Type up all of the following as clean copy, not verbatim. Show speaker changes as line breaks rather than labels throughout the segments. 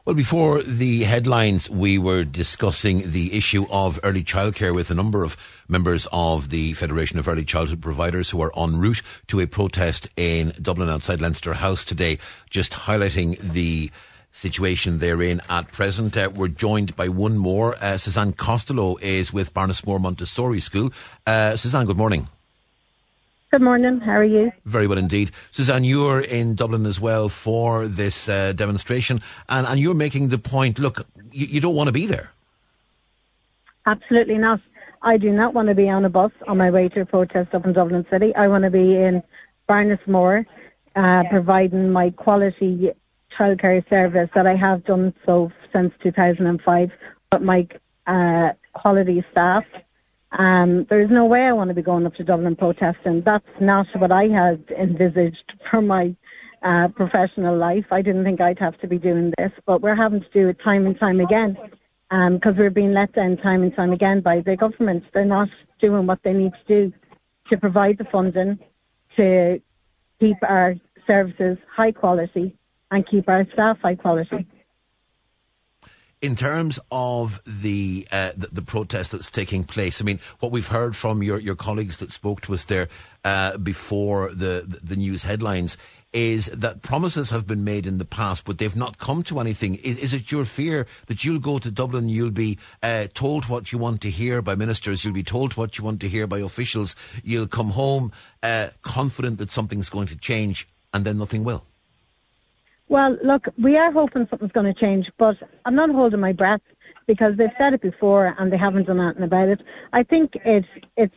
Well, before the headlines, we were discussing the issue of early childcare with a number of members of the Federation of Early Childhood Providers who are en route to a protest in Dublin outside Leinster House today, just highlighting the situation they're in at present. We're joined by one more. Suzanne Costello is with Barnesmore Montessori School. Suzanne, good morning.
Good morning. How are you?
Very well indeed. Suzanne, you're in Dublin as well for this demonstration, and you're making the point, look, you don't want to be there.
Absolutely not. I do not want to be on a bus on my way to a protest up in Dublin City. I want to be in Barnesmore, providing my quality childcare service that I have done so since 2005 with my quality staff. There's no way I want to be going up to Dublin protesting. That's not what I had envisaged for my professional life. I didn't think I'd have to be doing this, but we're having to do it time and time again because we're being let down time and time again by the government. They're not doing what they need to do to provide the funding to keep our services high quality and keep our staff high quality.
In terms of the protest that's taking place, I mean, what we've heard from your colleagues that spoke to us there before the news headlines is that promises have been made in the past, but they've not come to anything. Is it your fear that you'll go to Dublin, you'll be told what you want to hear by ministers, you'll be told what you want to hear by officials, you'll come home confident that something's going to change, and then nothing will?
Well, look, we are hoping something's going to change, but I'm not holding my breath because they've said it before and they haven't done anything about it. I think it's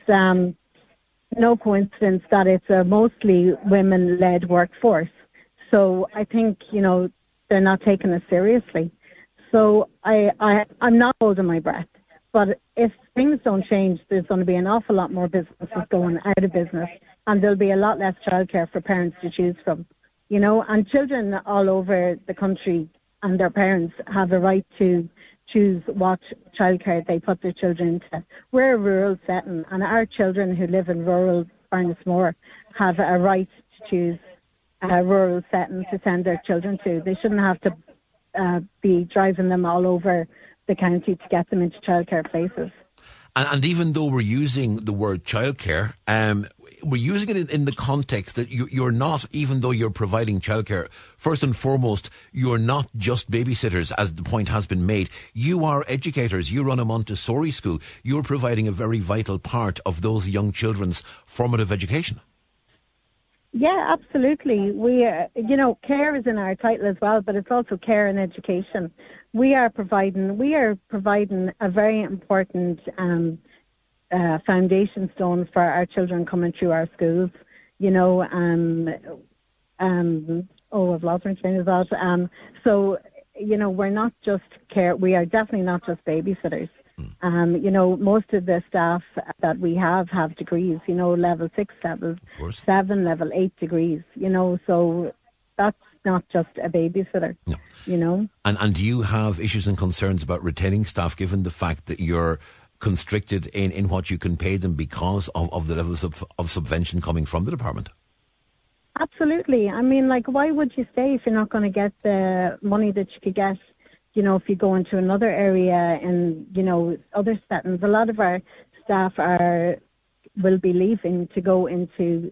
no coincidence that it's a mostly women-led workforce. So I think, they're not taking it seriously. So I'm not holding my breath. But if things don't change, there's going to be an awful lot more businesses going out of business and there'll be a lot less childcare for parents to choose from. And children all over the country and their parents have a right to choose what childcare they put their children into. We're a rural setting, and our children who live in rural Barnesmore have a right to choose a rural setting to send their children to. They shouldn't have to be driving them all over the county to get them into childcare places.
And even though we're using the word childcare, we're using it in the context that you're not, even though you're providing childcare, first and foremost, you're not just babysitters, as the point has been made. You are educators. You run a Montessori school. You're providing a very vital part of those young children's formative education.
Yeah, absolutely. Care is in our title as well, but it's also care and education. We are providing a very important foundation stone for our children coming through our schools. I've lost my train of thought. We're not just care. We are definitely not just babysitters. Most of the staff that we have degrees, level 6, level 7, level 8 degrees, so that's not just a babysitter,
no. And do you have issues and concerns about retaining staff given the fact that you're constricted in what you can pay them because of the levels of subvention coming from the department?
Absolutely. I mean, why would you stay if you're not going to get the money that you could get if you go into another area and, other settings? A lot of our staff will be leaving to go into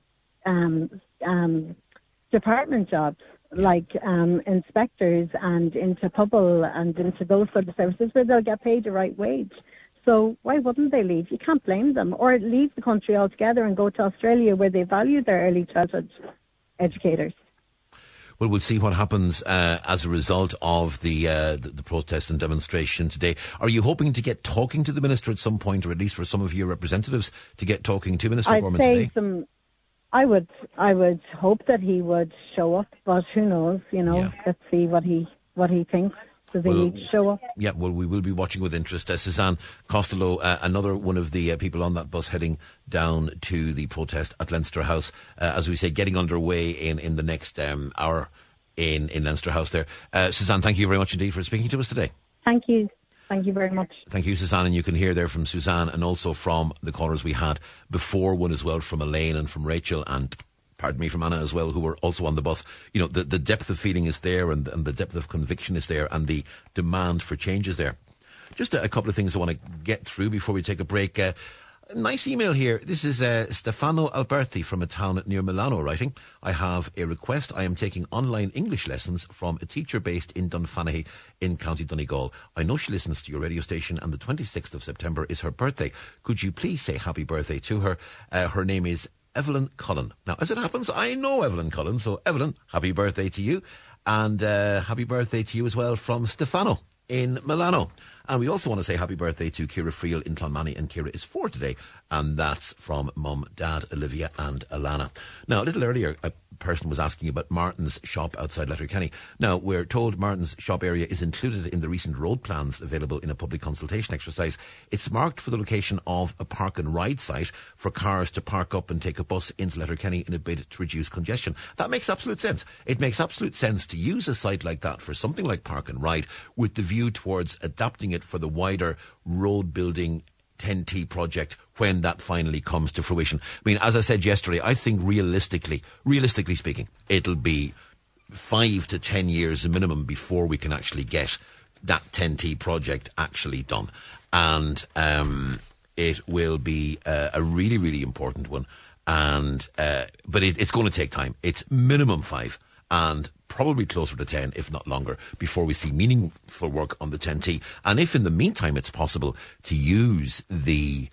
department jobs like inspectors and into Pobble and into those sort of services where they'll get paid the right wage. So why wouldn't they leave? You can't blame them. Or leave the country altogether and go to Australia where they value their early childhood educators.
Well, we'll see what happens as a result of the protest and demonstration today. Are you hoping to get talking to the Minister at some point, or at least for some of your representatives to get talking to Minister Gorman today?
I would hope that he would show up, but who knows? Let's see what he thinks. Does he need to show up?
Yeah, well, we will be watching with interest. Suzanne Costello, another one of the people on that bus heading down to the protest at Leinster House, as we say, getting underway in the next hour in Leinster House there. Suzanne, thank you very much indeed for speaking to us today.
Thank you. Thank you very much.
Thank you, Suzanne. And you can hear there from Suzanne and also from the callers we had before one as well, from Elaine and from Rachel and pardon me, from Anna as well, who were also on the bus. You know, the depth of feeling is there, and the depth of conviction is there, and the demand for change is there. Just a couple of things I want to get through before we take a break. Nice email here. This is Stefano Alberti from a town near Milano writing. I have a request. I am taking online English lessons from a teacher based in Dunfanaghy in County Donegal. I know she listens to your radio station, and the 26th of September is her birthday. Could you please say happy birthday to her? Her name is Evelyn Cullen. Now, as it happens, I know Evelyn Cullen. So, Evelyn, happy birthday to you. And happy birthday to you as well from Stefano in Milano. And we also want to say happy birthday to Ciara Friel in Clonmany, and Ciara is 4 today, and that's from Mum, Dad, Olivia and Alana. Now, a little earlier, a person was asking about Martin's shop outside Letterkenny. Now, we're told Martin's shop area is included in the recent road plans available in a public consultation exercise. It's marked for the location of a park and ride site for cars to park up and take a bus into Letterkenny in a bid to reduce congestion. That makes absolute sense. It makes absolute sense to use a site like that for something like park and ride, with the view towards adapting it for the wider road building 10T project when that finally comes to fruition. I mean, as I said yesterday, I think realistically speaking, it'll be 5 to 10 years minimum before we can actually get that 10T project actually done. And it will be a really, really important one. And but it's going to take time. It's minimum 5 and probably closer to 10, if not longer, before we see meaningful work on the 10T. And if in the meantime it's possible to use the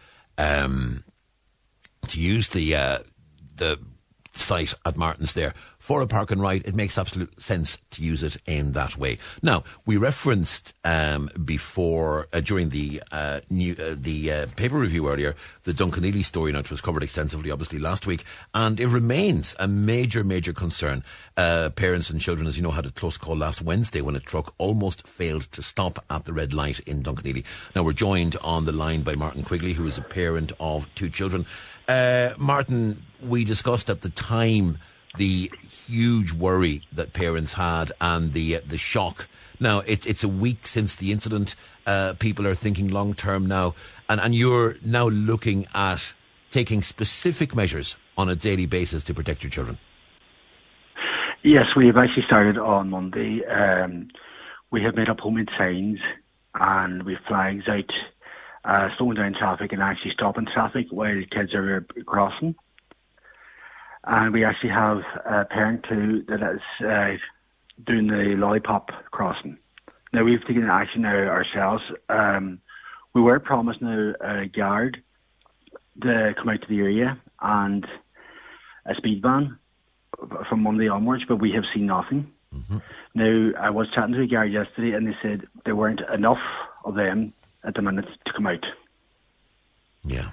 site at Martin's there for a park and ride, it makes absolute sense to use it in that way. Now, we referenced before during the paper review earlier the Duncanely story, which was covered extensively obviously last week, and it remains a major concern. Parents and children, as you know, had a close call last Wednesday when a truck almost failed to stop at the red light in Duncanely. Now, we're joined on the line by Martin Quigley, who is a parent of 2 children. Martin, we discussed at the time the huge worry that parents had and the shock. Now, it's a week since the incident. People are thinking long term now, and you're now looking at taking specific measures on a daily basis to protect your children.
Yes, we have actually started on Monday. We have made up homemade signs, and we have flags out slowing down traffic and actually stopping traffic while kids are crossing. And we actually have a parent too that is doing the lollipop crossing. Now, we've taken action now ourselves. We were promised now a guard to come out to the area and a speed van from Monday onwards, but we have seen nothing. Mm-hmm. Now, I was chatting to a guard yesterday, and they said there weren't enough of them at the minute to come out.
Yeah.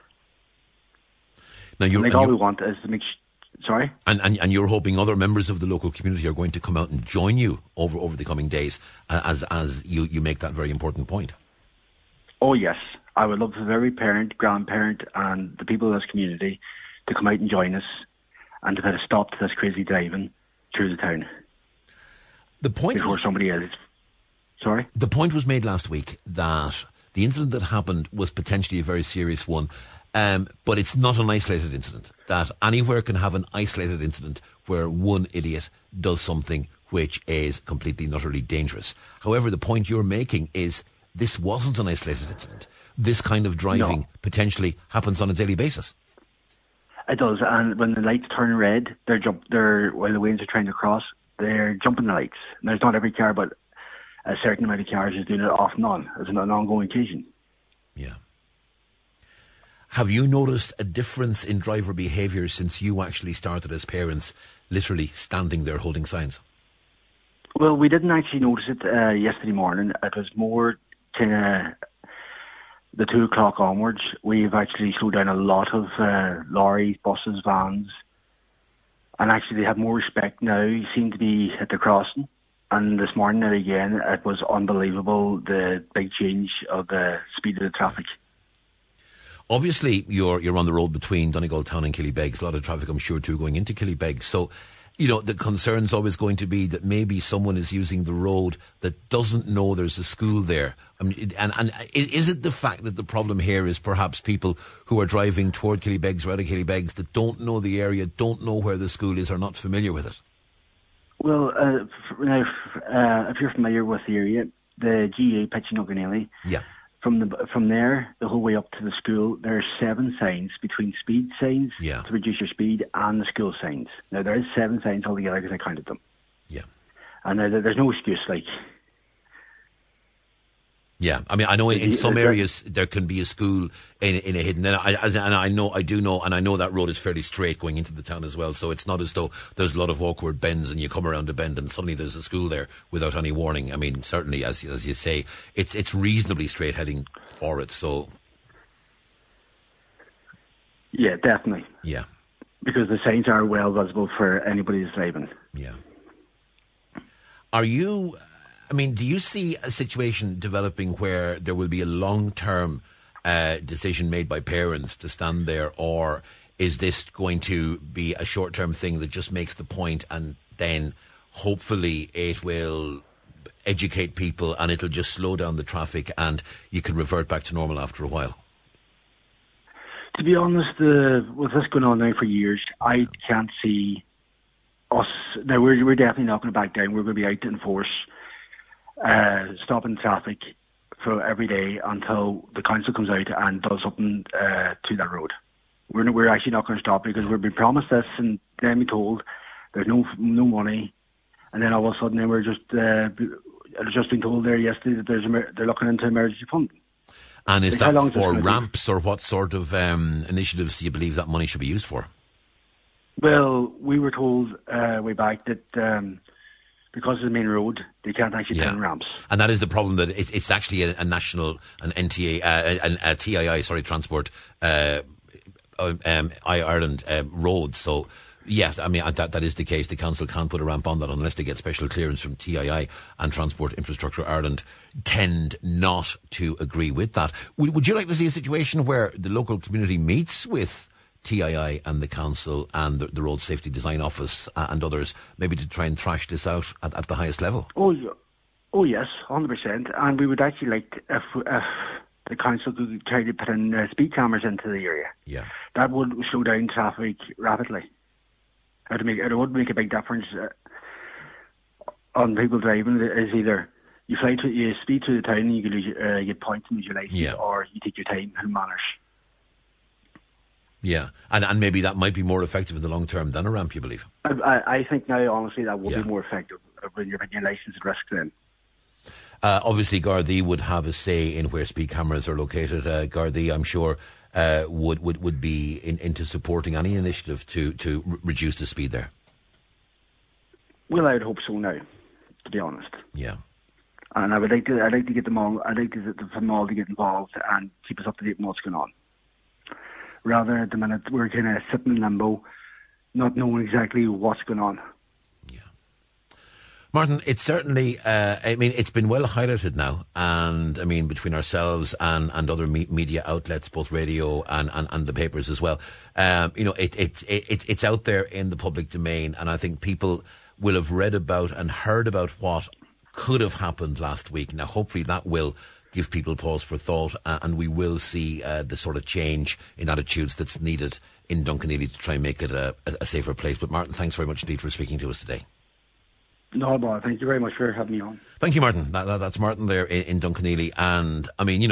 Now, all we want is to make Sorry?
And you're hoping other members of the local community are going to come out and join you over the coming days as you make that very important point.
Oh, yes. I would love for every parent, grandparent and the people of this community to come out and join us and to put a stop to this crazy driving through the town.
The point
before somebody else. Sorry?
The point was made last week that the incident that happened was potentially a very serious one. But it's not an isolated incident. That anywhere can have an isolated incident where one idiot does something which is completely and utterly dangerous. However, the point you're making is this wasn't an isolated incident. This kind of driving potentially happens on a daily basis.
It does, and when the lights turn red, while the Wains are trying to cross, they're jumping the lights. And there's not every car, but a certain amount of cars is doing it off and on. It's an ongoing occasion.
Yeah. Have you noticed a difference in driver behaviour since you actually started as parents, literally standing there holding signs?
Well, we didn't actually notice it yesterday morning. It was more kind of the 2 o'clock onwards. We've actually slowed down a lot of lorries, buses, vans. And actually they have more respect now. You seem to be at the crossing. And this morning again, it was unbelievable, the big change of the speed of the traffic. Obviously, you're on the road between Donegal Town and Killybegs. A lot of traffic, I'm sure, too, going into Killybegs. So
the concern's always going to be that maybe someone is using the road that doesn't know there's a school there. I mean, and is it the fact that the problem here is perhaps people who are driving toward Killybegs or out of Killybegs that don't know the area, don't know where the school is, are not familiar with it?
Well, now, if you're familiar with the area, the GA pitch in Dunganelly,
yeah.
From there, the whole way up to the school, there are 7 signs between speed signs to reduce your speed and the school signs. Now, there is 7 signs altogether because I counted them.
Yeah.
And there's no excuse, like...
Yeah, I mean, I know in some areas there can be a school in a hidden, and I know that road is fairly straight going into the town as well. So it's not as though there's a lot of awkward bends and you come around a bend and suddenly there's a school there without any warning. I mean, certainly as you say, it's reasonably straight heading for it. So
yeah, definitely.
Yeah,
because the signs are well visible for anybody who's driving.
Yeah. Do you see a situation developing where there will be a long-term decision made by parents to stand there, or is this going to be a short-term thing that just makes the point and then hopefully it will educate people and it'll just slow down the traffic and you can revert back to normal after a while?
To be honest, with this going on now for years, I can't see us... Now, we're definitely not going to back down. We're going to be out to enforce stopping traffic for every day until the council comes out and does something to that road. We're actually not going to stop because we've been promised this and then we're told there's no money, and then all of a sudden we're just been told there yesterday that they're looking into emergency funding.
And is that for ramps or what sort of initiatives do you believe that money should be used for?
Well, we were told way back that because of the main road, they can't actually put in ramps. And
that is the problem, that it's actually a national, an NTA, a TII, Transport Ireland road. So, yes, I mean, that is the case. The council can't put a ramp on that unless they get special clearance from TII, and Transport Infrastructure Ireland tend not to agree with that. Would you like to see a situation where the local community meets with TII and the council and the Road Safety Design Office and others, maybe to try and thrash this out at the highest level?
Oh yes, 100%. And we would actually like if the council could try to put in speed cameras into the area.
Yeah,
that would slow down traffic rapidly. It would make a big difference on people driving. Is either you speed through the town and you get points and lose your license, or you take your time and manners.
Yeah, and maybe that might be more effective in the long term than a ramp, you believe?
I think now, honestly, that will be more effective when you're putting your licence at risk then.
Obviously, Gardaí would have a say in where speed cameras are located. Gardaí, I'm sure, would be into supporting any initiative to reduce the speed there.
Well, I would hope so now, to be honest.
Yeah.
And I'd like to get them all. I'd like to get them all to get involved and keep us up to date on what's going on. Rather, at the minute, we're kind of sitting in limbo, not knowing exactly what's going on.
Yeah. Martin, it's certainly, it's been well highlighted now, and, between ourselves and other media outlets, both radio and the papers as well, it's out there in the public domain, and I think people will have read about and heard about what could have happened last week. Now, hopefully that will give people pause for thought, and we will see the sort of change in attitudes that's needed in Dunganelly to try and make it a safer place. But Martin, thanks very much indeed for speaking to us today.
No, Bob, thank you very much for having me on.
Thank you, Martin. That's Martin there in Dunganelly. And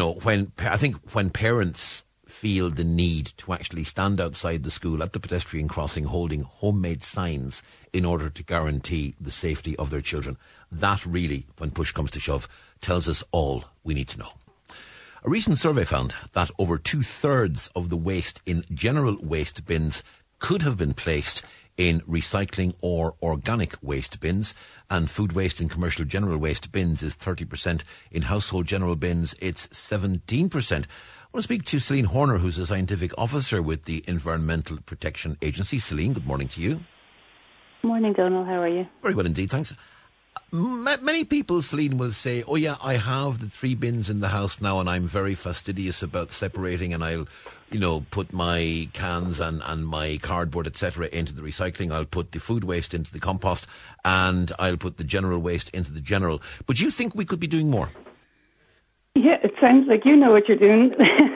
when parents feel the need to actually stand outside the school at the pedestrian crossing holding homemade signs in order to guarantee the safety of their children, that really, when push comes to shove, tells us all we need to know. A recent survey found that over 2/3 of the waste in general waste bins could have been placed in recycling or organic waste bins, and food waste in commercial general waste bins is 30%. In household general bins, it's 17%. I want to speak to Celine Horner, who's a scientific officer with the Environmental Protection Agency. Celine, good morning to you.
Morning, Donald. How are you?
Very well indeed, thanks. Many people, Celine, will say, oh yeah, I have the 3 bins in the house now and I'm very fastidious about separating, and I'll put my cans and my cardboard, etc., into the recycling. I'll put the food waste into the compost, and I'll put the general waste into the general. But you think we could be doing more?
Yeah, it sounds like you know what you're doing.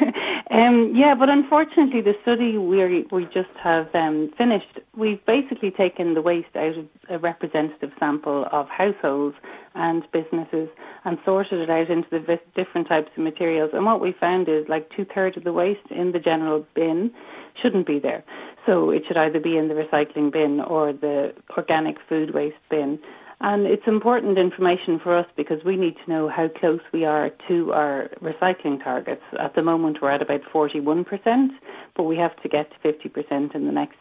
But unfortunately, the study we just have finished, we've basically taken the waste out of a representative sample of households and businesses and sorted it out into the different types of materials. And what we found is like 2/3 of the waste in the general bin shouldn't be there. So it should either be in the recycling bin or the organic food waste bin. And it's important information for us because we need to know how close we are to our recycling targets. At the moment, we're at about 41%, but we have to get to 50% in the next,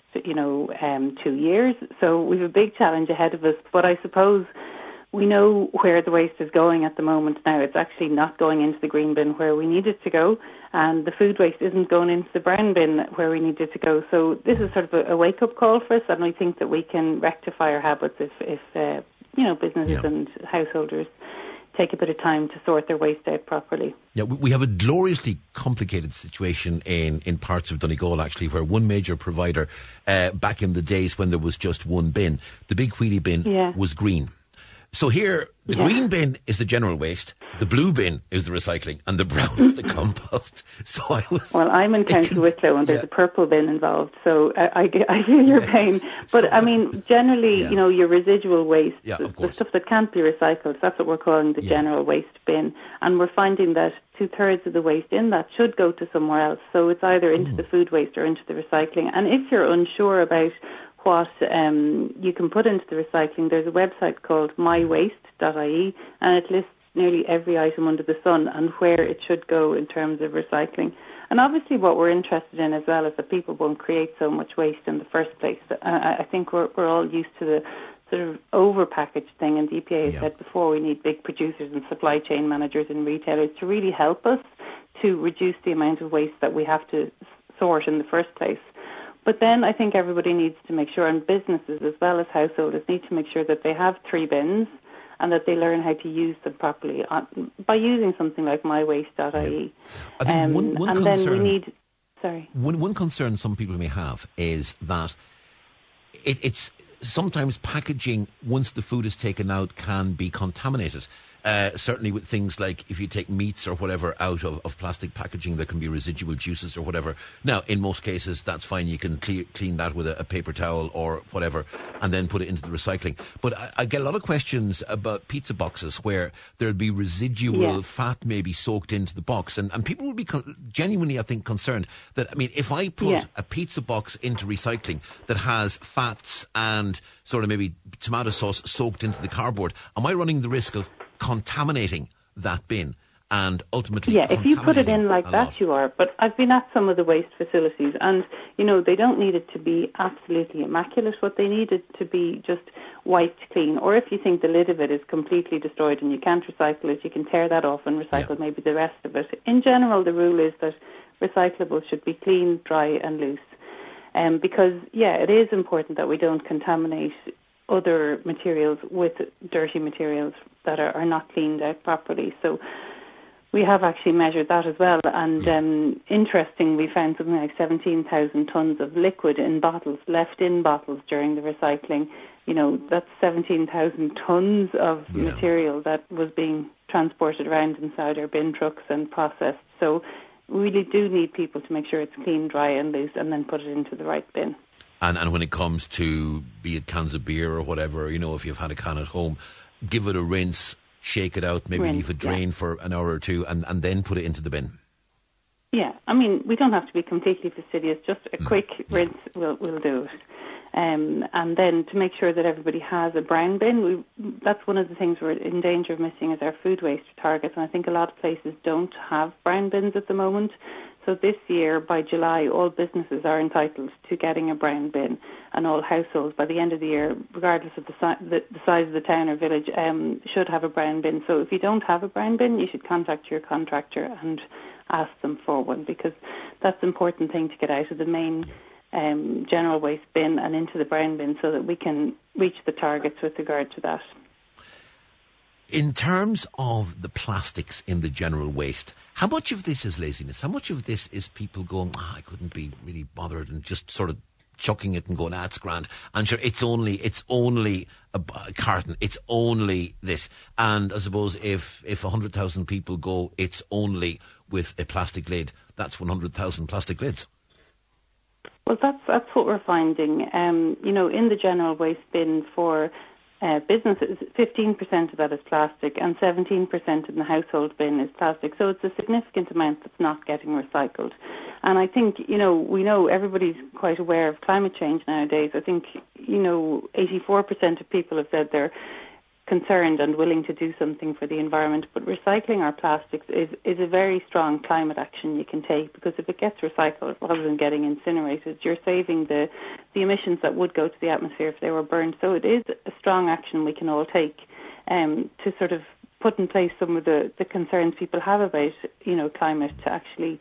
2 years. So we have a big challenge ahead of us. But I suppose we know where the waste is going at the moment now. It's actually not going into the green bin where we need it to go, and the food waste isn't going into the brown bin where we need it to go. So this is sort of a wake-up call for us, and I think that we can rectify our habits if businesses and householders take a bit of time to sort their waste out properly.
Yeah, we have a gloriously complicated situation in parts of Donegal, actually, where one major provider, back in the days when there was just one bin, the Big Wheelie bin was green. So here, the green bin is the general waste, the blue bin is the recycling, and the brown is the compost. So
Well, I'm in County Wicklow, and there's a purple bin involved, so I feel your pain. But, generally, your residual waste, the stuff that can't be recycled, that's what we're calling the general waste bin. And we're finding that 2/3 of the waste in that should go to somewhere else. So it's either into the food waste or into the recycling. And if you're unsure about what you can put into the recycling, there's a website called mywaste.ie, and it lists nearly every item under the sun and where it should go in terms of recycling. And obviously what we're interested in as well is that people won't create so much waste in the first place. I think we're all used to the sort of over-packaged thing, and the EPA has said before we need big producers and supply chain managers and retailers to really help us to reduce the amount of waste that we have to sort in the first place. But then I think everybody needs to make sure, and businesses as well as householders need to make sure that they have 3 bins and that they learn how to use them properly by using something like mywaste.ie.
I think one concern,
then we need... Sorry.
One concern some people may have is that it's sometimes packaging, once the food is taken out, can be contaminated. Certainly with things like if you take meats or whatever out of plastic packaging, there can be residual juices or whatever. Now, in most cases, that's fine. You can clean that with a paper towel or whatever and then put it into the recycling. But I get a lot of questions about pizza boxes where there'll be residual fat maybe soaked into the box. And people will be genuinely, I think, concerned that, if I put a pizza box into recycling that has fats and sort of maybe tomato sauce soaked into the cardboard, am I running the risk of contaminating that bin and ultimately
if you put it in like that, you are. But I've been at some of the waste facilities, and they don't need it to be absolutely immaculate. What they need it to be just wiped clean, or if you think the lid of it is completely destroyed and you can't recycle it, you can tear that off and recycle maybe the rest of it. In general, the rule is that recyclables should be clean, dry and loose, because it is important that we don't contaminate other materials with dirty materials that are not cleaned out properly. So we have actually measured that as well. And interesting, we found something like 17,000 tonnes of liquid in bottles, left in bottles during the recycling. That's 17,000 tonnes of material that was being transported around inside our bin trucks and processed. So we really do need people to make sure it's clean, dry and loose, and then put it into the right bin.
And when it comes to, be it cans of beer or whatever, if you've had a can at home, give it a rinse, shake it out, maybe leave it drain for an hour or two, and then put it into the bin.
Yeah, we don't have to be completely fastidious. Just a quick rinse will do it. And then to make sure that everybody has a brown bin, that's one of the things we're in danger of missing is our food waste targets. And I think a lot of places don't have brown bins at the moment. So this year, by July, all businesses are entitled to getting a brown bin, and all households by the end of the year, regardless of the size of the town or village, should have a brown bin. So if you don't have a brown bin, you should contact your contractor and ask them for one, because that's an important thing to get out of the main general waste bin and into the brown bin so that we can reach the targets with regard to that.
In terms of the plastics in the general waste, how much of this is laziness? How much of this is people going, I couldn't be really bothered, and just sort of chucking it and going, it's grand. And sure, it's only a carton. It's only this. And I suppose if 100,000 people go, it's only with a plastic lid, that's 100,000 plastic lids.
Well, that's what we're finding. In the general waste bin for businesses, 15% of that is plastic, and 17% in the household bin is plastic. So it's a significant amount that's not getting recycled. And I think, we know everybody's quite aware of climate change nowadays. I think, 84% of people have said they're concerned and willing to do something for the environment. But recycling our plastics is a very strong climate action you can take, because if it gets recycled rather than getting incinerated, you're saving the emissions that would go to the atmosphere if they were burned. So it is a strong action we can all take to sort of put in place some of the concerns people have about, climate, to actually,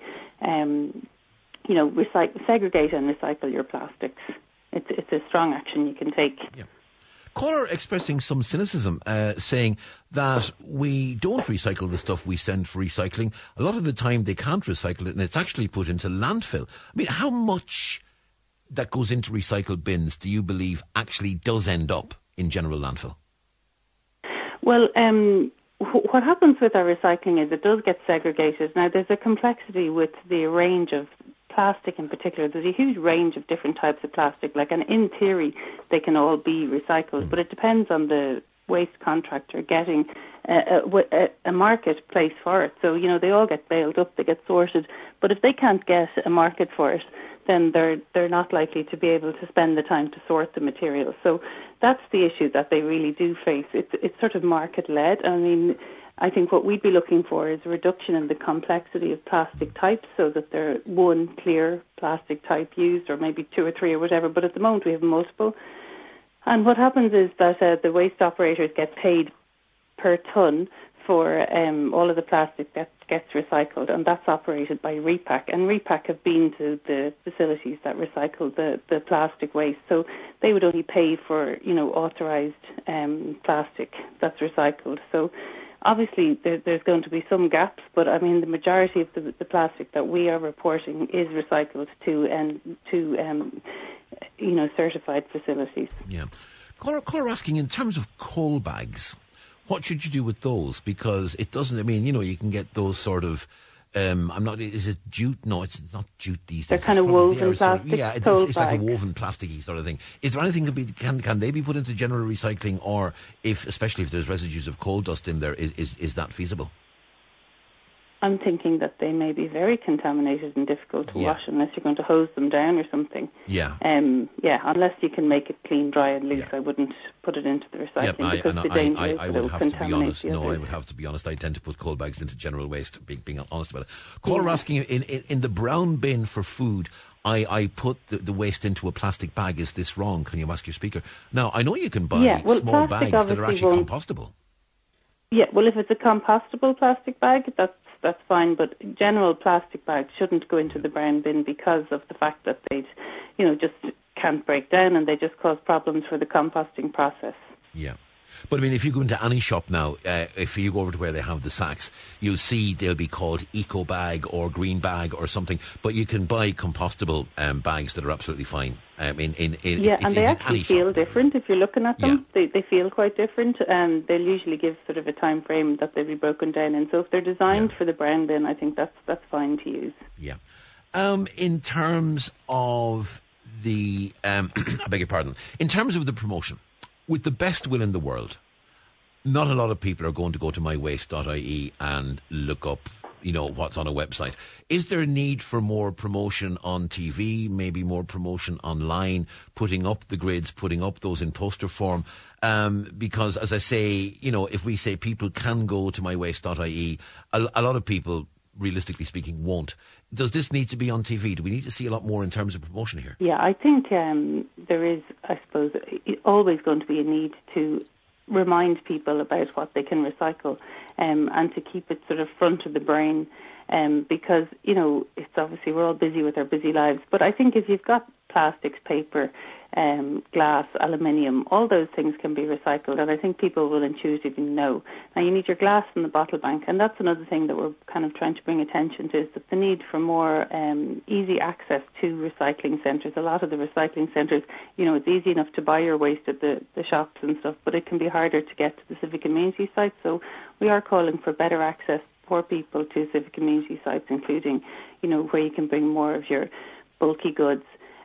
segregate and recycle your plastics. It's a strong action you can take.
Yeah. Caller expressing some cynicism, saying that we don't recycle the stuff we send for recycling. A lot of the time they can't recycle it, and it's actually put into landfill. I mean, how much that goes into recycled bins do you believe actually does end up in general landfill?
Well, what happens with our recycling is it does get segregated. Now, there's a complexity with the range of plastic in particular. There's a huge range of different types of plastic, and in theory they can all be recycled, but it depends on the waste contractor getting a marketplace for it. So, they all get baled up, they get sorted, but if they can't get a market for it, then they're not likely to be able to spend the time to sort the material. So that's the issue that they really do face. It's sort of market-led. I mean, I think what we'd be looking for is a reduction in the complexity of plastic types, so that there's one clear plastic type used, or maybe two or three or whatever, but at the moment we have multiple. And what happens is that the waste operators get paid per tonne for all of the plastic that gets recycled, and that's operated by Repack. And Repack have been to the facilities that recycle the plastic waste, so they would only pay for, authorised plastic that's recycled. So obviously, there's going to be some gaps, but I mean, the majority of the plastic that we are reporting is recycled to certified facilities.
Yeah. Caller asking, in terms of coal bags, what should you do with those? Because it doesn't, I mean, you can get those sort of, is it jute? No, it's not jute these days.
They're kind of woven plastic.
It's like a woven plasticky sort of thing. Is there anything can they be put into general recycling, or especially if there's residues of coal dust in there, is that feasible?
I'm thinking that they may be very contaminated and difficult to wash unless you're going to hose them down or something.
Yeah.
Unless you can make it clean, dry and loose, I wouldn't put it into the recycling, because the danger is that it will contaminate the others.
No, I would have to be honest. I tend to put coal bags into general waste, being honest about it. Caller asking, in the brown bin for food, I put the waste into a plastic bag. Is this wrong? Can you ask your speaker? Now, I know you can buy small bags that are actually compostable. Yeah, well, if it's a compostable plastic bag, that's fine, but general plastic bags shouldn't go into the brown bin because of the fact that they, just can't break down, and they just cause problems for the composting process. Yeah. But I mean, if you go into any shop now, if you go over to where they have the sacks, you'll see they'll be called eco bag or green bag or something. But you can buy compostable bags that are absolutely fine. And they actually feel different if you're looking at them. Yeah. They feel quite different, and they'll usually give sort of a time frame that they'll be broken down in. So if they're designed for the brown bin, I think that's fine to use. Yeah. In terms of the, I beg your pardon, in terms of the promotion, with the best will in the world, not a lot of people are going to go to mywaste.ie and look up, what's on a website. Is there a need for more promotion on TV, maybe more promotion online, putting up the grids, putting up those in poster form? Because, as I say, if we say people can go to mywaste.ie, a lot of people, realistically speaking, won't. Does this need to be on TV? Do we need to see a lot more in terms of promotion here? Yeah, I think there is, I suppose, always going to be a need to remind people about what they can recycle, and to keep it sort of front of the brain, because, it's obviously we're all busy with our busy lives. But I think if you've got plastics, paper,
glass, aluminium, all those things can be recycled, and I think people will intuitively know. Now, you need your glass in the bottle bank, and that's another thing that we're kind of trying to bring attention to, is that the need for more easy access to recycling centres. A lot of the recycling centres, it's easy enough to buy your waste at the shops and stuff, but it can be harder to get to the civic amenity sites, so we are calling for better access for people to civic amenity sites, including, where you can bring more of your bulky goods.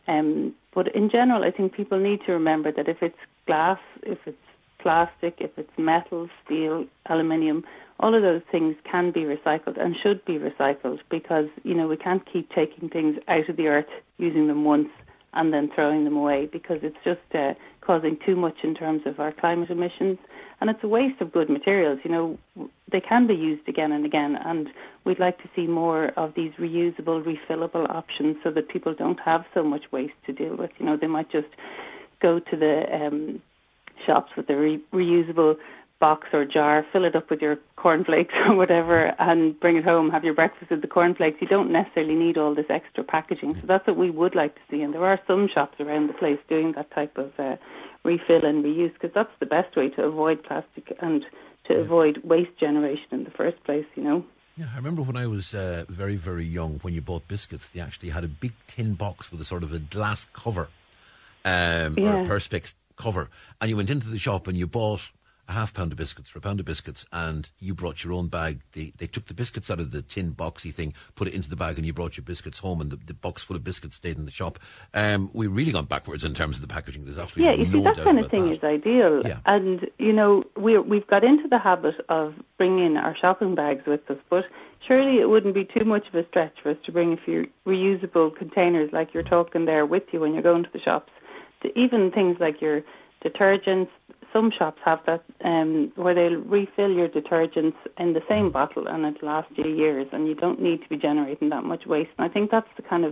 But in general, I think people need to remember that if it's glass, if it's plastic, if it's metal, steel, aluminium, all of those things can be recycled and should be recycled, because, we can't keep taking things out of the earth, using them once and then throwing them away, because it's just causing too much in terms of our climate emissions. And it's a waste of good materials. They can be used again and again, and we'd like to see more of these reusable, refillable options so that people don't have so much waste to deal with. They might just go to the shops with the reusable box or jar, fill it up with your cornflakes or whatever, and bring it home, have your breakfast with the cornflakes. You don't necessarily need all this extra packaging. So that's what we would like to see, and there are some shops around the place doing that type of refill and reuse, because that's the best way to avoid plastic and to avoid waste generation in the first place, Yeah,
I remember when I was very, very young, when you bought biscuits, they actually had a big tin box with a sort of a glass cover, or a Perspex cover, and you went into the shop and you bought a half pound of biscuits for a pound of biscuits, and you brought your own bag. They took the biscuits out of the tin boxy thing, put it into the bag, and you brought your biscuits home, and the box full of biscuits stayed in the shop. We really gone backwards in terms of the packaging. There's absolutely no doubt about that.
That kind of thing is ideal. Yeah. And, we've got into the habit of bringing our shopping bags with us, but surely it wouldn't be too much of a stretch for us to bring a few reusable containers like you're talking there with you when you're going to the shops. Even things like your detergents. Some shops have that, where they'll refill your detergents in the same bottle and it'll last you years, and you don't need to be generating that much waste. And I think that's the kind of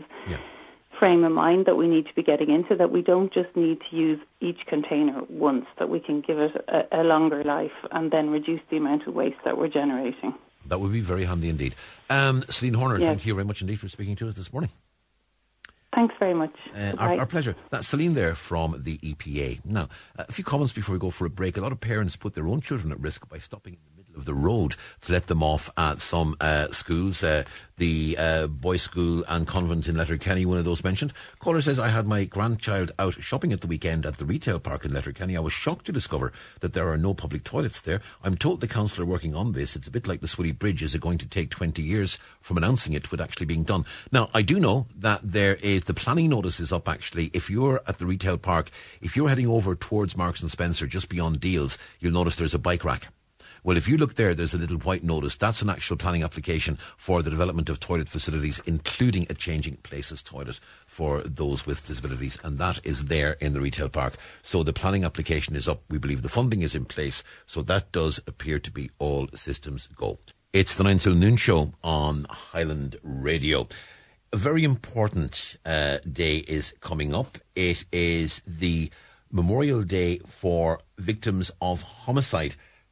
frame of mind that we need to be getting into, that we don't just need to use each container once, that we can give it a longer life and then reduce the amount of waste that we're generating.
That would be very handy indeed. Celine Horner, thank you very much indeed for speaking to us this morning.
Thanks very much.
Our pleasure. That's Celine there from the EPA. Now, a few comments before we go for a break. A lot of parents put their own children at risk by stopping in the middle of the road to let them off at some schools. The boys' school and convent in Letterkenny, one of those mentioned. Caller says, I had my grandchild out shopping at the weekend at the retail park in Letterkenny. I was shocked to discover that there are no public toilets there. I'm told the council are working on this. It's a bit like the Swilly Bridge. Is it going to take 20 years from announcing it to it actually being done? Now, I do know that there is the planning notice is up actually. If you're at the retail park, if you're heading over towards Marks and Spencer, just beyond Deals, you'll notice there's a bike rack. Well, if you look there's a little white notice. That's an actual planning application for the development of toilet facilities, including a changing places toilet for those with disabilities. And that is there in the retail park. So the planning application is up. We believe the funding is in place. So that does appear to be all systems go. It's the 9 till noon show on Highland Radio. A very important day is coming up. It is the Memorial Day for victims of homicide.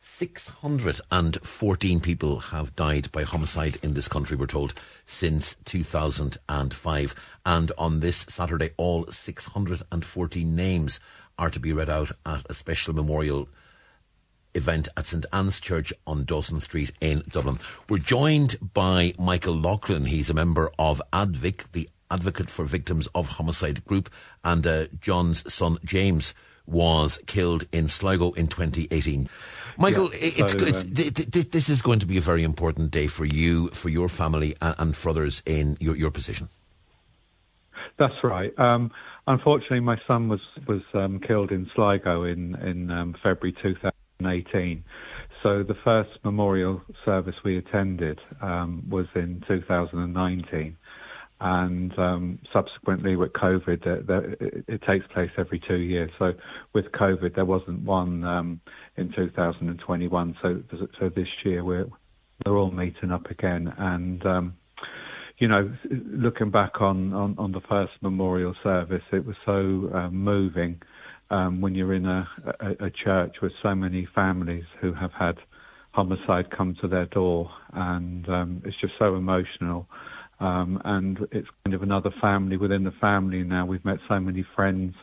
614 people have died by homicide in this country, we're told, since 2005. And on this Saturday, all 614 names are to be read out at a special memorial event at St Anne's Church on Dawson Street in Dublin. We're joined by Michael Loughlin. He's a member of ADVIC, the Advocate for Victims of Homicide group, and John's son James was killed in Sligo in 2018. Michael, this is going to be a very important day for you, for your family, and for others in your position.
That's right. Unfortunately, my son was killed in Sligo in February 2018. So the first memorial service we attended was in 2019. And subsequently with COVID, it takes place every 2 years. So with COVID, there wasn't one in 2021. So this year we're all meeting up again. And looking back on the first memorial service, it was so moving when you're in a church with so many families who have had homicide come to their door, and it's just so emotional. And it's kind of another family within the family now. We've met so many friends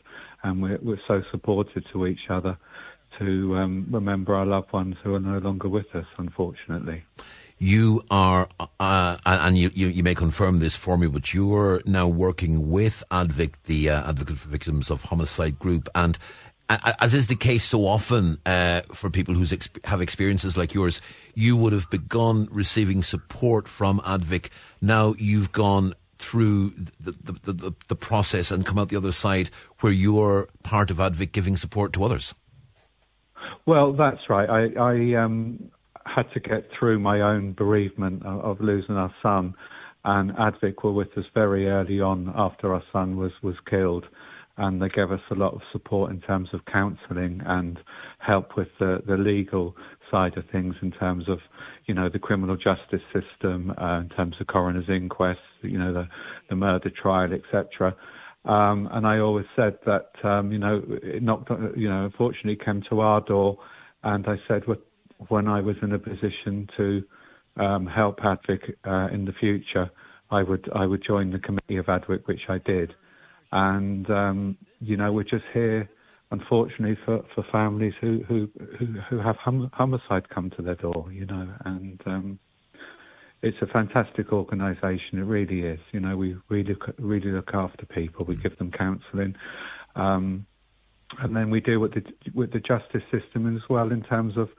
and we're so supportive to each other to remember our loved ones who are no longer with us, unfortunately.
You are, and you may confirm this for me, but you are now working with ADVIC, the Advocate for Victims of Homicide group, and as is the case so often for people who have experiences like yours, you would have begun receiving support from ADVIC. Now you've gone through the process and come out the other side where you're part of ADVIC giving support to others.
Well, that's right. I had to get through my own bereavement of losing our son, and ADVIC were with us very early on after our son was killed, and they gave us a lot of support in terms of counselling and help with the legal side of things in terms of, the criminal justice system, in terms of coroner's inquest, the murder trial, etc. And I always said that, it knocked, unfortunately came to our door, and I said, when I was in a position to help ADVIC in the future, I would join the committee of ADVIC, which I did. And we're just here, unfortunately, for families who have homicide come to their door. And it's a fantastic organisation. It really is. We really look after people. We give them counselling. And then we deal with the justice system as well in terms of,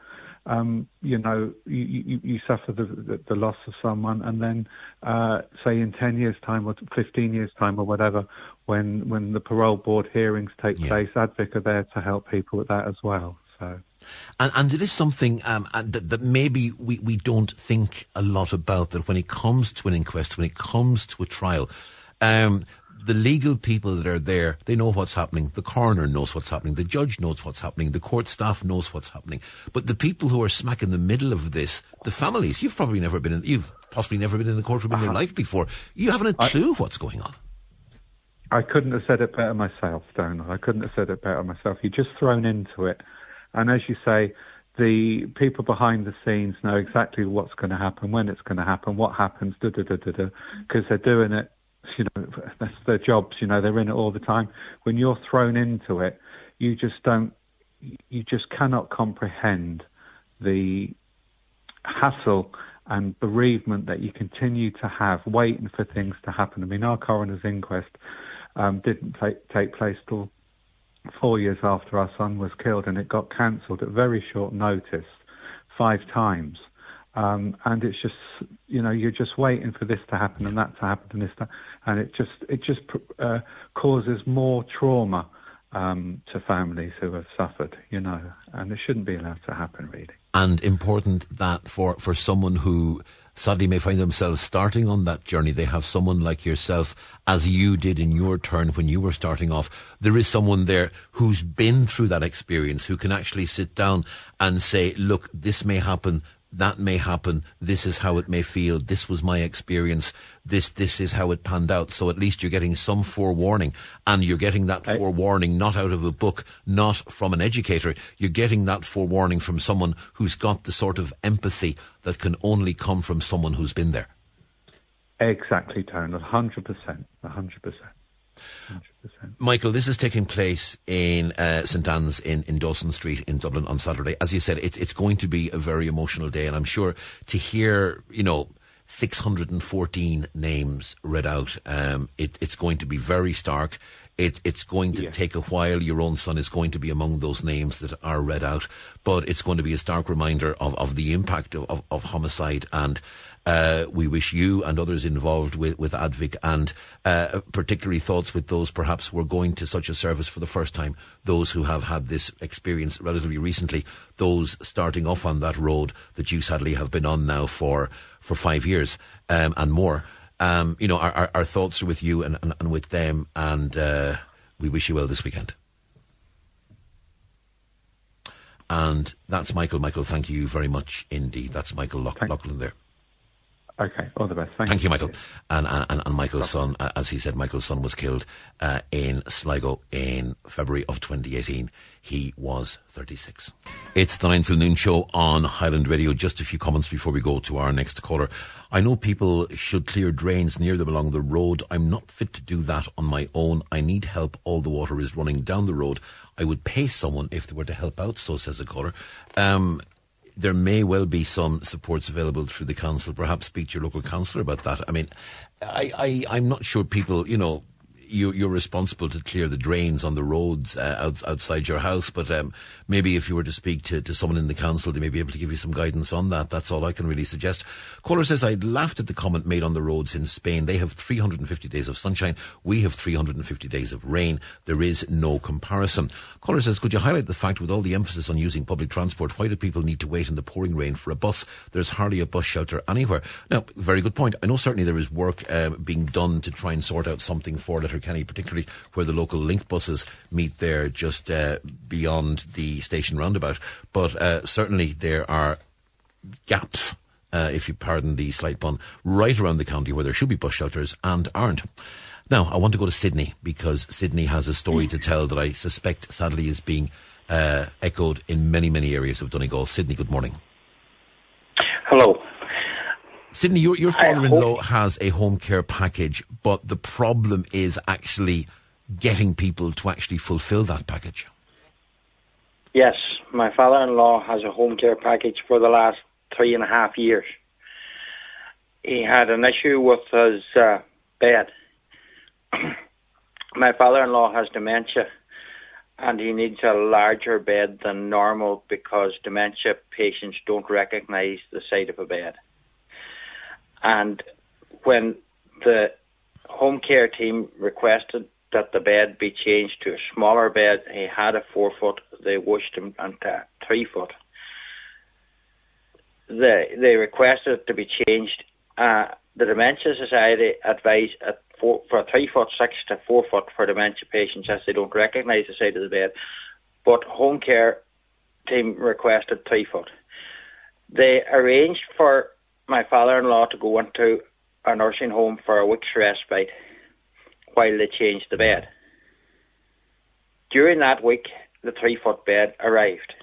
you suffer the loss of someone, and then, say in 10 years' time or 15 years' time or whatever, when the parole board hearings take place, ADVIC are there to help people with that as well. So.
And it is something that maybe we don't think a lot about, that when it comes to an inquest, when it comes to a trial, the legal people that are there, they know what's happening. The coroner knows what's happening. The judge knows what's happening. The court staff knows what's happening. But the people who are smack in the middle of this, the families, you've possibly never been in the courtroom in your life before. You haven't a clue what's going on.
I couldn't have said it better myself, Donald. I couldn't have said it better myself. You're just thrown into it. And as you say, the people behind the scenes know exactly what's going to happen, when it's going to happen, what happens, because they're doing it. That's their jobs, they're in it all the time. When you're thrown into it, you just cannot comprehend the hassle and bereavement that you continue to have waiting for things to happen. I mean, our coroner's inquest didn't take place till 4 years after our son was killed, and it got cancelled at very short notice 5 times. And it's just, you're just waiting for this to happen and that to happen and this, and it just causes more trauma to families who have suffered, and it shouldn't be allowed to happen, really. And
important that for someone who sadly may find themselves starting on that journey, they have someone like yourself, as you did in your turn when you were starting off. There is someone there who's been through that experience, who can actually sit down and say, look, this may happen, that may happen, this is how it may feel, this was my experience, this is how it panned out. So at least you're getting some forewarning, and you're getting that forewarning not out of a book, not from an educator. You're getting that forewarning from someone who's got the sort of empathy that can only come from someone who's been there.
Exactly, Tony, 100%.
Michael, this is taking place in St Anne's in Dawson Street in Dublin on Saturday. As you said, it's going to be a very emotional day, and I'm sure to hear, 614 names read out, it's going to be very stark. It's going to take a while. Your own son is going to be among those names that are read out, but it's going to be a stark reminder of the impact of homicide, and we wish you and others involved with ADVIC, and particularly thoughts with those perhaps who are going to such a service for the first time, those who have had this experience relatively recently, those starting off on that road that you sadly have been on now for 5 years and more. Our thoughts are with you and with them, and we wish you well this weekend. And that's Michael. Michael, thank you very much indeed. That's Michael Loughlin there.
Okay, all the best.
Thank you, Michael. And Michael's son, as he said, Michael's son was killed in Sligo in February of 2018. He was 36. It's the 9 till noon show on Highland Radio. Just a few comments before we go to our next caller. I know people should clear drains near them along the road. I'm not fit to do that on my own. I need help. All the water is running down the road. I would pay someone if they were to help out, so says a caller. There may well be some supports available through the council. Perhaps speak to your local councillor about that. I mean, I'm not sure people, you're responsible to clear the drains on the roads outside your house, but maybe if you were to speak to someone in the council, they may be able to give you some guidance on that. That's all I can really suggest. Caller says, I laughed at the comment made on the roads in Spain. They have 350 days of sunshine. We have 350 days of rain. There is no comparison. Caller says, could you highlight the fact with all the emphasis on using public transport, why do people need to wait in the pouring rain for a bus? There's hardly a bus shelter anywhere. Now, very good point. I know certainly there is work being done to try and sort out something for Letterkenny, particularly where the local link buses meet there just beyond the station roundabout. But certainly there are gaps, if you pardon the slight pun, right around the county where there should be bus shelters and aren't. Now, I want to go to Sydney because Sydney has a story to tell that I suspect sadly is being echoed in many, many areas of Donegal. Sydney, good morning.
Hello.
Sydney, your father-in-law has a home care package, but the problem is actually getting people to actually fulfil that package.
Yes, my father-in-law has a home care package for the last 3.5 years. He had an issue with his bed. My father-in-law has dementia, and he needs a larger bed than normal because dementia patients don't recognise the side of a bed. And when the home care team requested that the bed be changed to a smaller bed, he had a 4 foot, they wished him into 3 foot. They requested it to be changed. The Dementia Society advised for 3 foot 6 to 4 foot for dementia patients as they don't recognise the side of the bed. But home care team requested 3 foot. They arranged for my father-in-law to go into a nursing home for a week's respite while they changed the bed. During that week, the 3 foot bed arrived.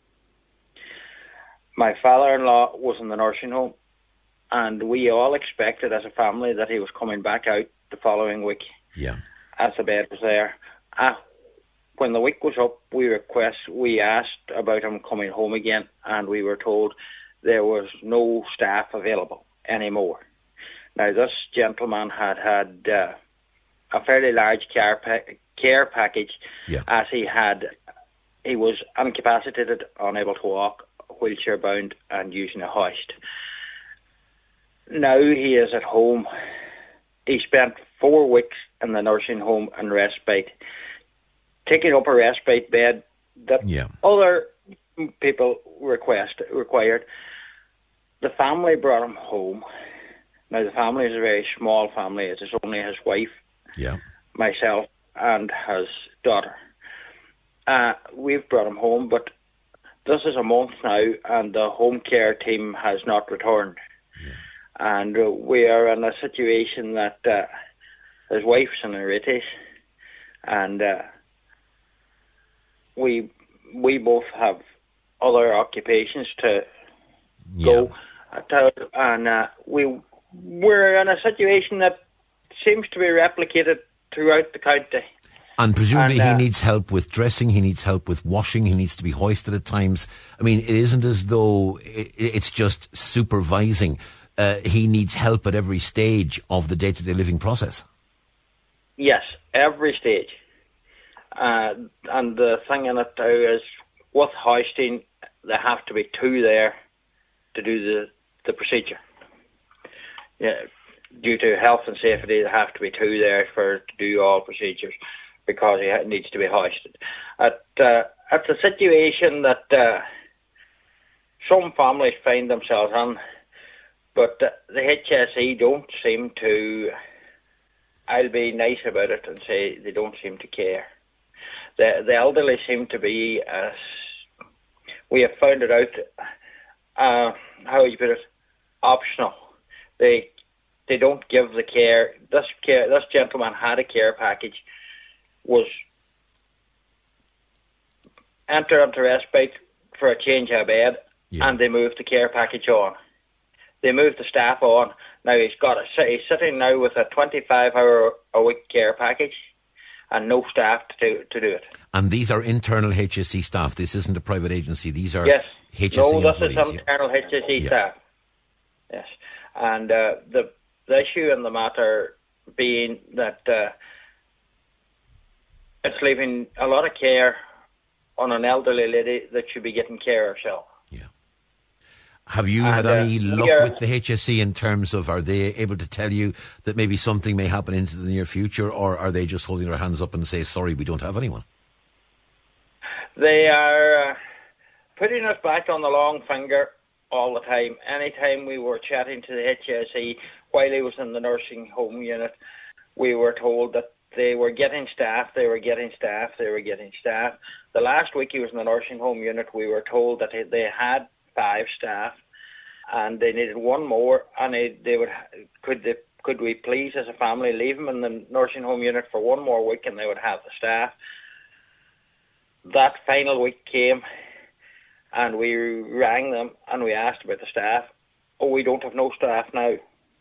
My father-in-law was in the nursing home, and we all expected as a family that he was coming back out the following week.
Yeah.
As the bed was there. When the week was up, we asked about him coming home again, and we were told there was no staff available anymore. Now, this gentleman had a fairly large care package, as he was incapacitated, unable to walk, wheelchair bound, and using a hoist. Now he is at home. He spent 4 weeks in the nursing home in respite, taking up a respite bed that other people required. The family brought him home. Now, the family is a very small family. It is only his wife, myself, and his daughter. We've brought him home, but this is a month now, and the home care team has not returned. And we are in a situation that his wife's in Aritis, and we both have other occupations to go. And we're in a situation that seems to be replicated throughout the county.
And presumably he needs help with dressing, he needs help with washing, he needs to be hoisted at times. I mean, it isn't as though it's just supervising. He needs help at every stage of the day-to-day living process.
Yes, every stage. And the thing in it now is, with hoisting, there have to be 2 there to do the procedure. Yeah, due to health and safety, there have to be 2 there to do all procedures because he needs to be hoisted. It's a situation that some families find themselves in, but the HSE don't seem to. I'll be nice about it and say they don't seem to care. The elderly seem to be, we have found it out, how would you put it, optional. They don't give the care. This gentleman had a care package, was entered into respite for a change of bed, and they moved the care package on. They moved the staff on. Now he's sitting now with a 25-hour-a-week care package and no staff to do it.
And these are internal HSE staff. This isn't a private agency. These are HSE
No, this
employees,
is internal HSE staff. Yes. And the issue in the matter being that it's leaving a lot of care on an elderly lady that should be getting care herself.
Have you had any luck with the HSE in terms of, are they able to tell you that maybe something may happen into the near future, or are they just holding their hands up and say, sorry, we don't have anyone?
They are putting us back on the long finger all the time. Anytime we were chatting to the HSE while he was in the nursing home unit, we were told that they were getting staff, The last week he was in the nursing home unit, we were told that they had 5 staff and they needed one more, and could we please as a family leave him in the nursing home unit for one more week and they would have the staff. That final week came and we rang them and we asked about the staff. Oh, we don't have no staff now.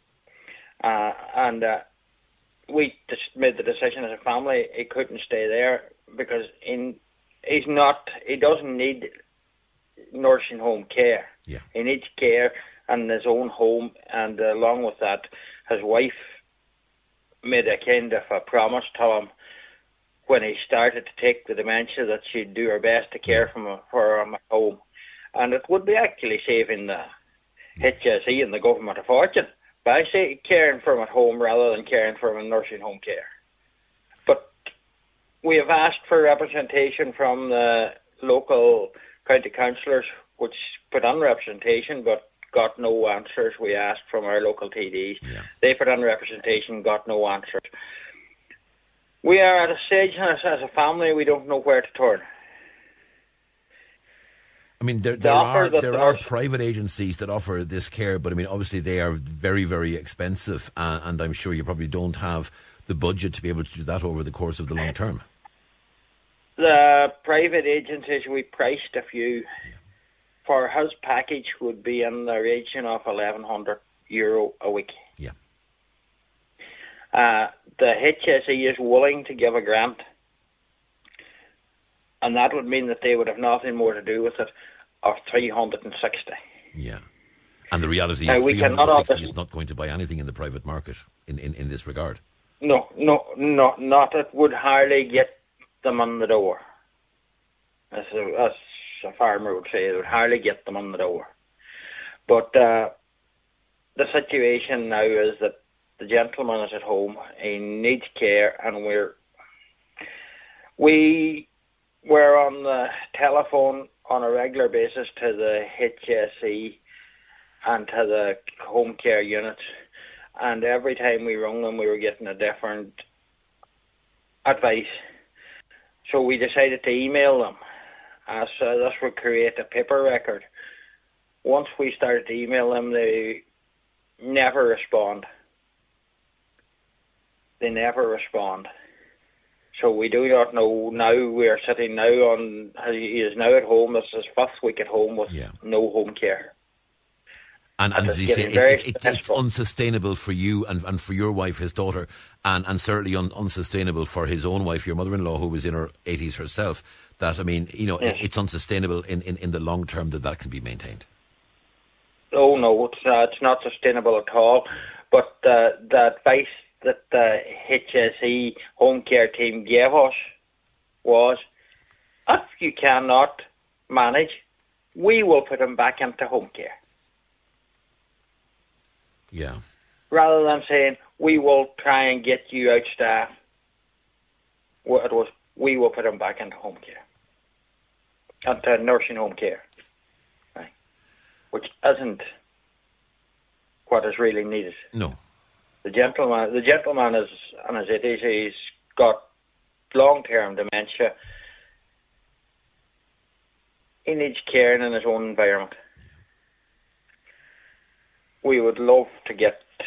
We just made the decision as a family he couldn't stay there because he doesn't need nursing home care. He needs care in his own home, and along with that, his wife made a kind of a promise to him when he started to take the dementia that she'd do her best to care for him at home. And it would be actually saving the HSE and the government a fortune by caring for him at home rather than caring for him in nursing home care. But we have asked for representation from the local county councillors, which put on representation but got no answers. We asked from our local TDs. They put on representation, got no answers. We are at a stage as a family we don't know where to turn.
I mean, there are private agencies that offer this care, but I mean, obviously they are very, very expensive, and I'm sure you probably don't have the budget to be able to do that over the course of the long term.
The private agencies, we priced a few. For his package would be in the region of €1,100 a week. The HSE is willing to give a grant, and that would mean that they would have nothing more to do with it, of 360.
And the reality is 360 is not going to buy anything in the private market in this regard.
No, not. It would hardly get them on the door. As a farmer would say, it would hardly get them on the door. But the situation now is that the gentleman is at home, he needs care, and we were on the telephone on a regular basis to the HSE and to the home care units, and every time we rung them we were getting a different advice. So we decided to email them, as this would create a paper record. Once we started to email them, they never respond. So we do not know now. We are sitting now on, he is now at home. This is his 5th week at home with no home care.
And as you say, it's unsustainable for you and for your wife, his daughter, and certainly unsustainable for his own wife, your mother-in-law, who was in her 80s herself. That, I mean, it's unsustainable in the long term that can be maintained.
Oh, no, it's not sustainable at all. But the advice that the HSE home care team gave us was, if you cannot manage, we will put him back into home care. Rather than saying, we will try and get you out staff, it was, we will put him back into home care, into nursing home care, right? Which isn't what is really needed.
No.
The gentleman is on his 80s. He's got long-term dementia. He needs care in his own environment. We would love to get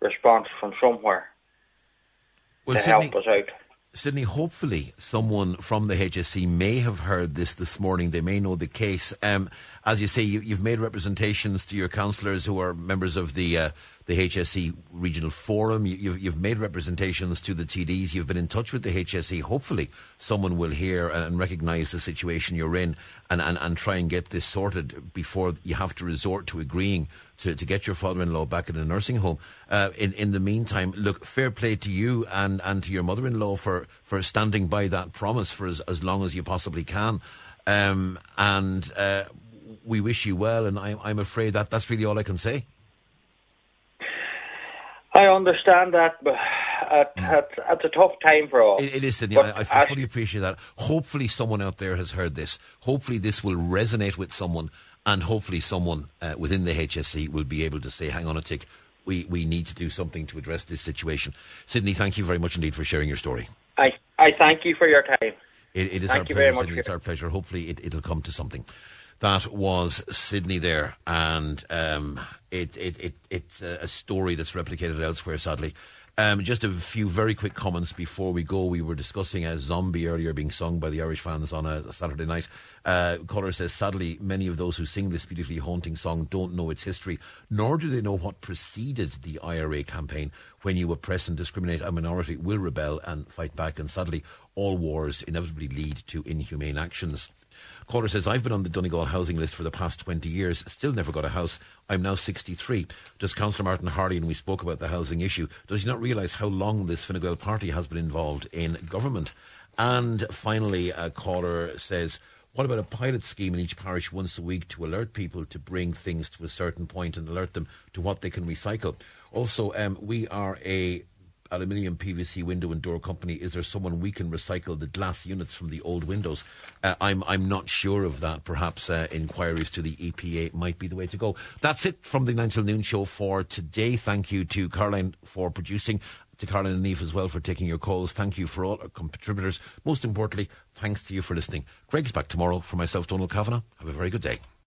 response from somewhere to help us out.
Sydney, hopefully someone from the HSE may have heard this morning. They may know the case. As you say, you've made representations to your councillors who are members of the HSE Regional Forum. You've made representations to the TDs. You've been in touch with the HSE. Hopefully someone will hear and recognise the situation you're in and try and get this sorted before you have to resort to agreeing to get your father-in-law back in a nursing home. In the meantime, look, fair play to you and to your mother-in-law for standing by that promise for as long as you possibly can. We wish you well, and I'm afraid that's really all I can say.
I understand that, but it's a tough time for all.
It is, Sydney. I fully appreciate that. Hopefully someone out there has heard this. Hopefully this will resonate with someone, and hopefully someone within the HSE will be able to say, hang on a tick, we need to do something to address this situation. Sydney, thank you very much indeed for sharing your story.
I thank you for your time.
It is our pleasure, Sydney. It's our pleasure. Hopefully it'll come to something. That was Sydney there, and it's a story that's replicated elsewhere, sadly. Just a few very quick comments before we go. We were discussing a Zombie earlier being sung by the Irish fans on a Saturday night. Caller says, sadly, many of those who sing this beautifully haunting song don't know its history, nor do they know what preceded the IRA campaign. When you oppress and discriminate, a minority will rebel and fight back, and sadly, all wars inevitably lead to inhumane actions. Caller says, I've been on the Donegal housing list for the past 20 years, still never got a house. I'm now 63. Does Councillor Martin Harley, and we spoke about the housing issue, does he not realise how long this Fine Gael party has been involved in government? And finally, a caller says, what about a pilot scheme in each parish once a week to alert people to bring things to a certain point and alert them to what they can recycle? Also, we are a aluminium PVC window and door company. Is there someone we can recycle the glass units from the old windows? I'm not sure of that. Perhaps inquiries to the EPA might be the way to go. That's it from the 9 till noon show for today. Thank you to Caroline for producing, to Caroline and Niamh as well for taking your calls. Thank you for all our contributors. Most importantly, thanks to you for listening. Greg's back tomorrow. For myself, Donald Kavanagh. Have a very good day.